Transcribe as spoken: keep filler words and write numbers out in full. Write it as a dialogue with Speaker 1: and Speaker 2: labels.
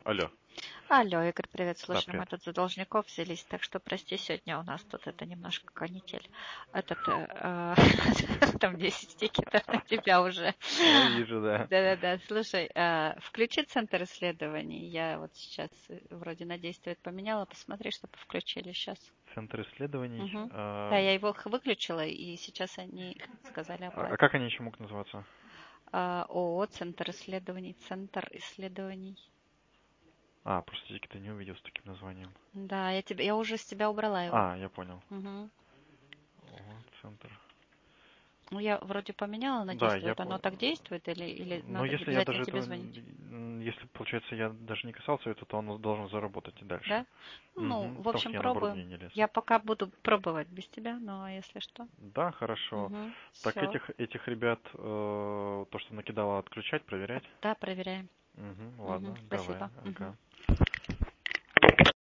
Speaker 1: Алло.
Speaker 2: Алло, Игорь, привет.
Speaker 1: Да,
Speaker 2: Слушай, мы
Speaker 1: привет.
Speaker 2: тут за должников взялись, так что прости, сегодня у нас тут это немножко канитель. Этот, э, э, там десять стики на тебя уже.
Speaker 1: Я вижу, да.
Speaker 2: Да-да-да, слушай, э, включи центр исследований. Я вот сейчас э, вроде на действие поменяла, посмотри, чтобы включили сейчас.
Speaker 1: Центр исследований.
Speaker 2: Мгм.
Speaker 1: А,
Speaker 2: Да, я его х- выключила, и сейчас они сказали
Speaker 1: а
Speaker 2: оплатить.
Speaker 1: как они еще могут называться?
Speaker 2: А, ООО, Центр исследований, Центр исследований.
Speaker 1: А, просто я какие-то не увидел с таким названием.
Speaker 2: Да, я, тебе, я уже с тебя убрала его.
Speaker 1: А, я понял.
Speaker 2: Мгм.
Speaker 1: О, центр.
Speaker 2: Ну, я вроде поменяла на
Speaker 1: Да, я
Speaker 2: действует. Оно
Speaker 1: понял.
Speaker 2: так действует или, или
Speaker 1: Но
Speaker 2: надо
Speaker 1: если я
Speaker 2: обязательно
Speaker 1: даже
Speaker 2: тебе
Speaker 1: этого,
Speaker 2: звонить?
Speaker 1: м, если, получается, я даже не касался этого, то он должен заработать и дальше.
Speaker 2: Да? Ну,
Speaker 1: Угу,
Speaker 2: в
Speaker 1: потому
Speaker 2: общем,
Speaker 1: что я наоборот
Speaker 2: пробуем.
Speaker 1: не, не лез.
Speaker 2: Я пока буду пробовать без тебя, но если что.
Speaker 1: Да, хорошо.
Speaker 2: Угу,
Speaker 1: Так
Speaker 2: все.
Speaker 1: этих, этих ребят, э, то, что накидала, отключать, проверять?
Speaker 2: Да, проверяем.
Speaker 1: Угу,
Speaker 2: Угу,
Speaker 1: ладно, давай,
Speaker 2: спасибо. Угу.
Speaker 1: ага.